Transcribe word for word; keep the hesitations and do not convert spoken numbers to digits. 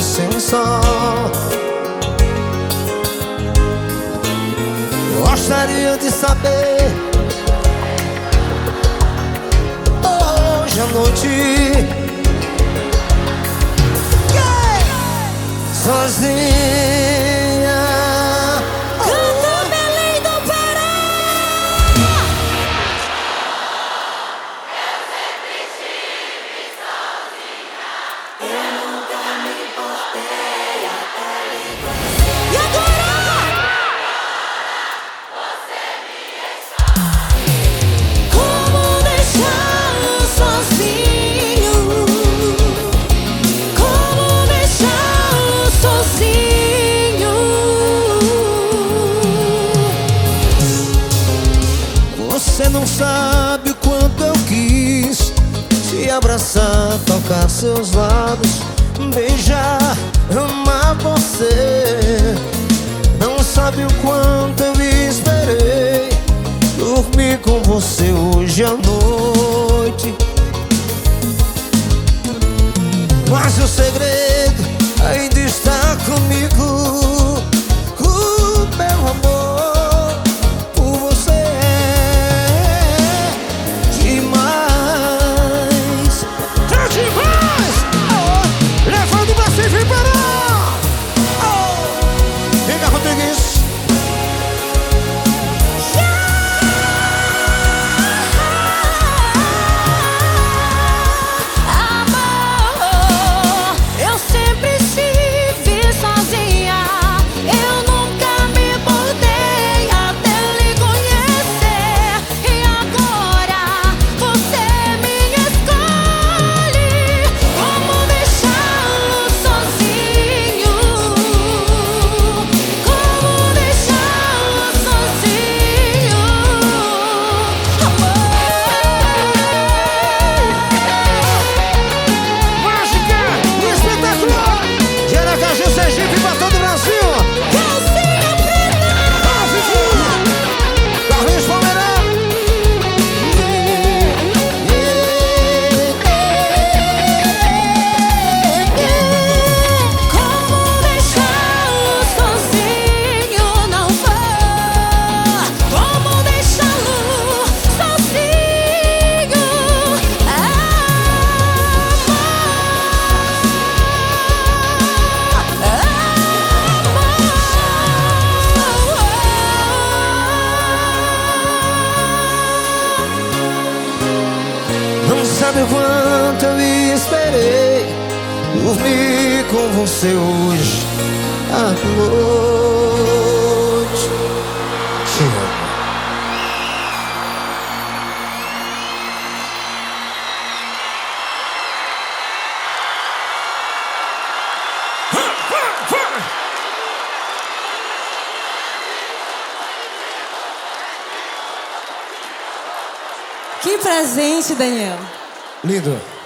sem sol. Gostaria de saber hoje à noite, yeah! Sozinha. Canta Belém do Pará. Eu sempre estive sozinha. Eu nunca me importei até lhe conhecer. E agora? Você não sabe o quanto eu quis te abraçar, tocar seus lábios, beijar, amar você. Não sabe o quanto eu esperei dormir com você hoje à noite. Mas o segredo ainda está comigo. O meu amor por você é demais. É demais! Oh, levando pra cima e parou! Oh, Vem cá, Rodrigues. Não sabe o quanto eu esperei dormir com você hoje à noite. Te amo. Que presente, Daniel. Lindo.